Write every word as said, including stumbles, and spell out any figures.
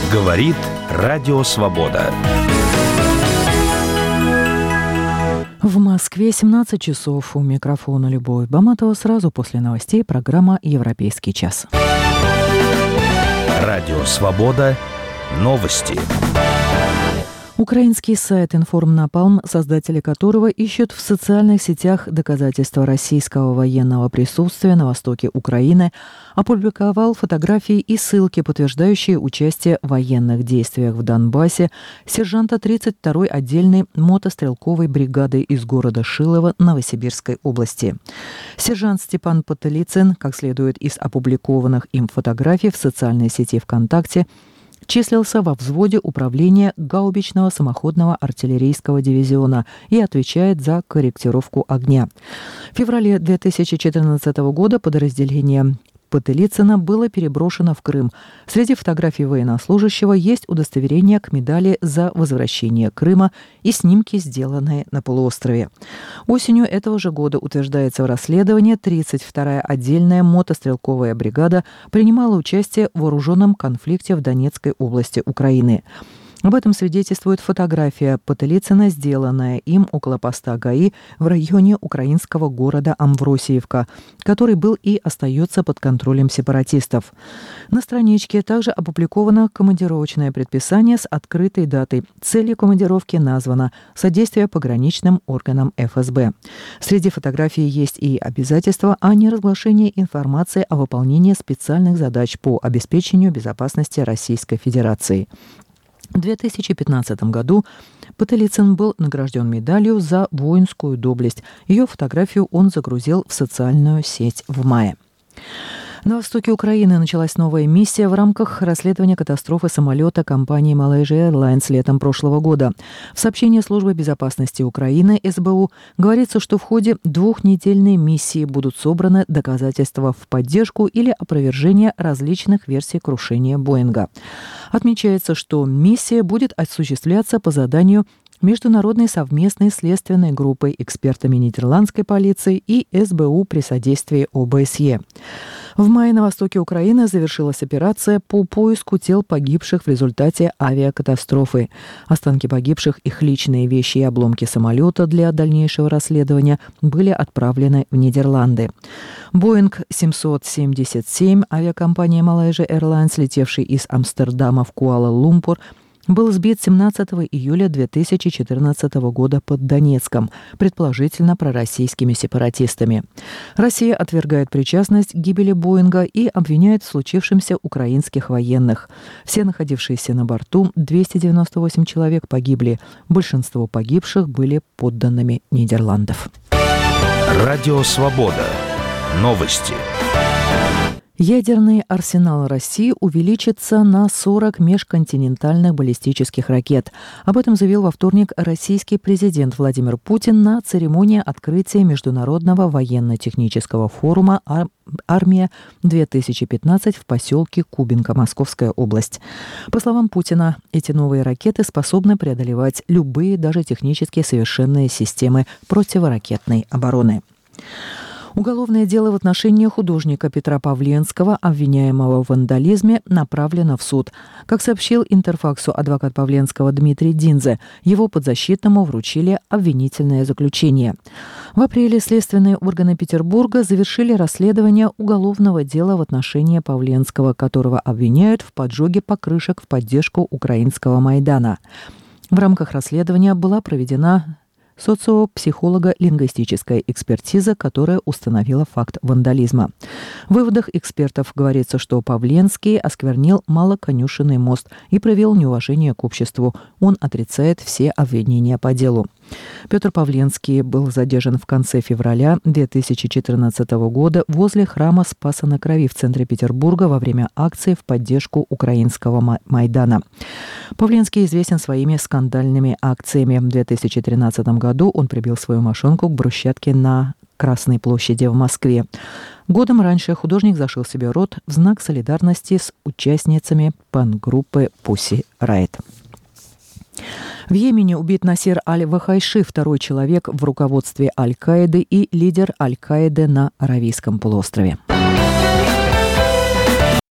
Говорит Радио Свобода. В Москве семнадцать часов. У микрофона Любовь Баматова. Сразу после новостей программа «Европейский час». Радио Свобода. Новости. Украинский сайт «Информнапалм», создатели которого ищут в социальных сетях доказательства российского военного присутствия на востоке Украины, опубликовал фотографии и ссылки, подтверждающие участие в военных действиях в Донбассе сержанта тридцать второй отдельной мотострелковой бригады из города Шилово Новосибирской области. Сержант Степан Потылицын, как следует из опубликованных им фотографий в социальной сети ВКонтакте, числился во взводе управления гаубичного самоходного артиллерийского дивизиона и отвечает за корректировку огня. В феврале две тысячи четырнадцатого года подразделение Потылицына было переброшено в Крым. Среди фотографий военнослужащего есть удостоверение к медали за возвращение Крыма и снимки, сделанные на полуострове. Осенью этого же года, утверждается в расследовании, тридцать вторая отдельная мотострелковая бригада принимала участие в вооруженном конфликте в Донецкой области Украины. Об этом свидетельствует фотография Потылицына, сделанная им около поста ГАИ в районе украинского города Амвросиевка, который был и остается под контролем сепаратистов. На страничке также опубликовано командировочное предписание с открытой датой. Целью командировки названо «Содействие пограничным органам эф эс бэ». Среди фотографий есть и обязательства о неразглашении информации о выполнении специальных задач по обеспечению безопасности Российской Федерации. В две тысячи пятнадцатом году Потылицын был награжден медалью за воинскую доблесть. Ее фотографию он загрузил в социальную сеть в мае. На востоке Украины началась новая миссия в рамках расследования катастрофы самолета компании Malaysia Airlines летом прошлого года. В сообщении Службы безопасности Украины эс бэ у говорится, что в ходе двухнедельной миссии будут собраны доказательства в поддержку или опровержение различных версий крушения Боинга. Отмечается, что миссия будет осуществляться по заданию Международной совместной следственной группой, экспертами нидерландской полиции и эс бэ у при содействии о бэ эс е. В мае на востоке Украины завершилась операция по поиску тел погибших в результате авиакатастрофы. Останки погибших, их личные вещи и обломки самолета для дальнейшего расследования были отправлены в Нидерланды. Боинг семьсот семьдесят семь авиакомпании Malaysia Airlines, летевший из Амстердама в Куала-Лумпур, был сбит семнадцатого июля две тысячи четырнадцатого года под Донецком, предположительно пророссийскими сепаратистами. Россия отвергает причастность к гибели Боинга и обвиняет в случившемся украинских военных. Все находившиеся на борту, двести девяносто восемь человек, погибли. Большинство погибших были подданными Нидерландов. Радио Свобода. Новости. Ядерный арсенал России увеличится на сорок межконтинентальных баллистических ракет. Об этом заявил во вторник российский президент Владимир Путин на церемонии открытия Международного военно-технического форума «Армия-две тысячи пятнадцать» в поселке Кубинка, Московская область. По словам Путина, эти новые ракеты способны преодолевать любые, даже технически совершенные системы противоракетной обороны. Уголовное дело в отношении художника Петра Павленского, обвиняемого в вандализме, направлено в суд. Как сообщил Интерфаксу адвокат Павленского Дмитрий Динзе, его подзащитному вручили обвинительное заключение. В апреле следственные органы Петербурга завершили расследование уголовного дела в отношении Павленского, которого обвиняют в поджоге покрышек в поддержку украинского Майдана. В рамках расследования была проведена социопсихолого-лингвистическая экспертиза, которая установила факт вандализма. В выводах экспертов говорится, что Павленский осквернил Малоконюшенный мост и проявил неуважение к обществу. Он отрицает все обвинения по делу. Петр Павленский был задержан в конце февраля две тысячи четырнадцатого года возле храма Спаса на Крови в центре Петербурга во время акции в поддержку украинского Майдана. Павленский известен своими скандальными акциями. В две тысячи тринадцатом году он прибил свою машинку к брусчатке на Красной площади в Москве. Годом раньше художник зашил себе рот в знак солидарности с участницами панк-группы Pussy Riot. В Йемене убит Насир Аль-Вахайши, второй человек в руководстве Аль-Каиды и лидер Аль-Каиды на Аравийском полуострове.